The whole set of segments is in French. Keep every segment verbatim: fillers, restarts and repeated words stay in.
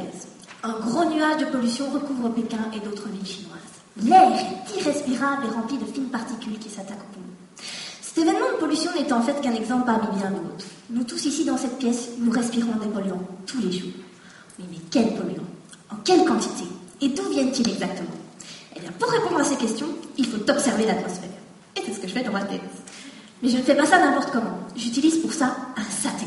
malaise. Un gros nuage de pollution recouvre Pékin et d'autres villes chinoises. L'air est irrespirable et rempli de fines particules qui s'attaquent aux poumons. Cet événement de pollution n'est en fait qu'un exemple parmi bien d'autres. Nous tous ici dans cette pièce, nous respirons des polluants tous les jours. Oui, mais quels polluants? En quelle quantité? Et d'où viennent-ils exactement? Eh bien, pour répondre à ces questions, il faut observer l'atmosphère. Et c'est ce que je fais dans ma thèse. Mais je ne fais pas ça n'importe comment. J'utilise pour ça un satellite.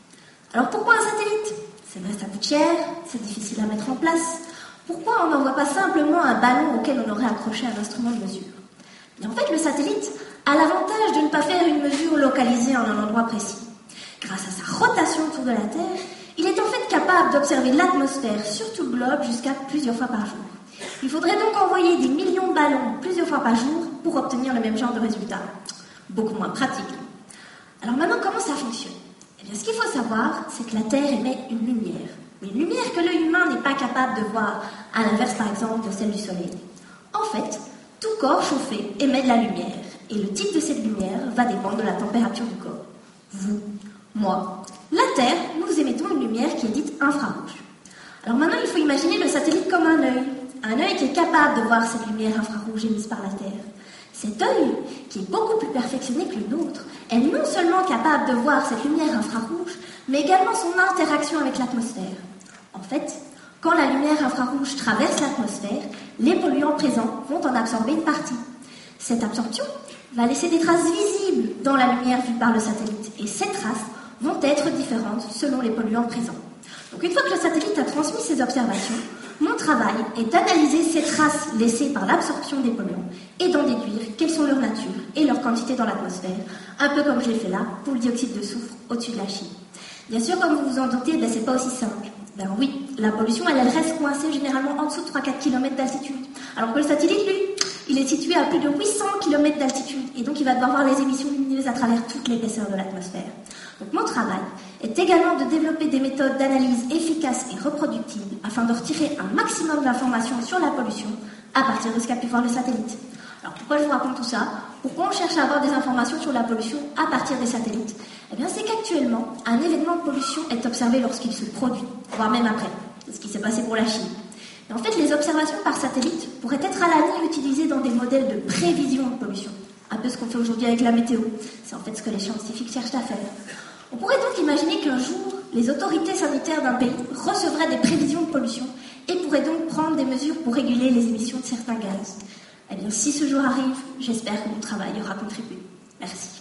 Alors pourquoi un satellite? C'est vrai, ça coûte cher, c'est difficile à mettre en place. Pourquoi on n'envoie pas simplement un ballon auquel on aurait accroché un instrument de mesure? Et en fait, le satellite a l'avantage de ne pas faire une mesure localisée en un endroit précis. Grâce à sa rotation autour de la Terre, il est en fait capable d'observer l'atmosphère sur tout le globe jusqu'à plusieurs fois par jour. Il faudrait donc envoyer des millions de ballons plusieurs fois par jour pour obtenir le même genre de résultat. Beaucoup moins pratique. Alors maintenant, comment ça fonctionne? Eh bien, ce qu'il faut savoir, c'est que la Terre émet une lumière. Mais une lumière que l'œil humain n'est pas capable de voir, à l'inverse par exemple de celle du Soleil. En fait, tout corps chauffé émet de la lumière. Et le type de cette lumière va dépendre de la température du corps. Vous, moi, la Terre, nous émettons une lumière qui est dite infrarouge. Alors maintenant, il faut imaginer le satellite comme un œil. Un œil qui est capable de voir cette lumière infrarouge émise par la Terre. Cet œil, qui est beaucoup plus perfectionné que le nôtre, est non seulement capable de voir cette lumière infrarouge, mais également son interaction avec l'atmosphère. En fait, quand la lumière infrarouge traverse l'atmosphère, les polluants présents vont en absorber une partie. Cette absorption va laisser des traces visibles dans la lumière vue par le satellite, et ces traces vont être différentes selon les polluants présents. Donc une fois que le satellite a transmis ses observations, mon travail est d'analyser ces traces laissées par l'absorption des polluants et d'en déduire quelles sont leur nature et leur quantité dans l'atmosphère, un peu comme je l'ai fait là pour le dioxyde de soufre au-dessus de la Chine. Bien sûr, comme vous vous en doutez, ben, c'est pas aussi simple. Ben oui, la pollution, elle, elle reste coincée généralement en dessous de trois à quatre kilomètres d'altitude, alors que le satellite, lui, il est situé à plus de huit cents kilomètres d'altitude, et donc il va devoir voir les émissions lumineuses à travers toute l'épaisseur de l'atmosphère. Donc mon travail est également de développer des méthodes d'analyse efficaces et reproductibles afin de retirer un maximum d'informations sur la pollution à partir de ce qu'a pu voir le satellite. Alors pourquoi je vous raconte tout ça? Pourquoi on cherche à avoir des informations sur la pollution à partir des satellites? Eh bien c'est qu'actuellement, un événement de pollution est observé lorsqu'il se produit, voire même après. C'est ce qui s'est passé pour la Chine. Et en fait, les observations par satellite pourraient être à l'avenir utilisées dans des modèles de prévision de pollution. Un peu ce qu'on fait aujourd'hui avec la météo. C'est en fait ce que les scientifiques cherchent à faire. On pourrait donc imaginer qu'un jour, les autorités sanitaires d'un pays recevraient des prévisions de pollution et pourraient donc prendre des mesures pour réguler les émissions de certains gaz. Eh bien, si ce jour arrive, j'espère que mon travail y aura contribué. Merci.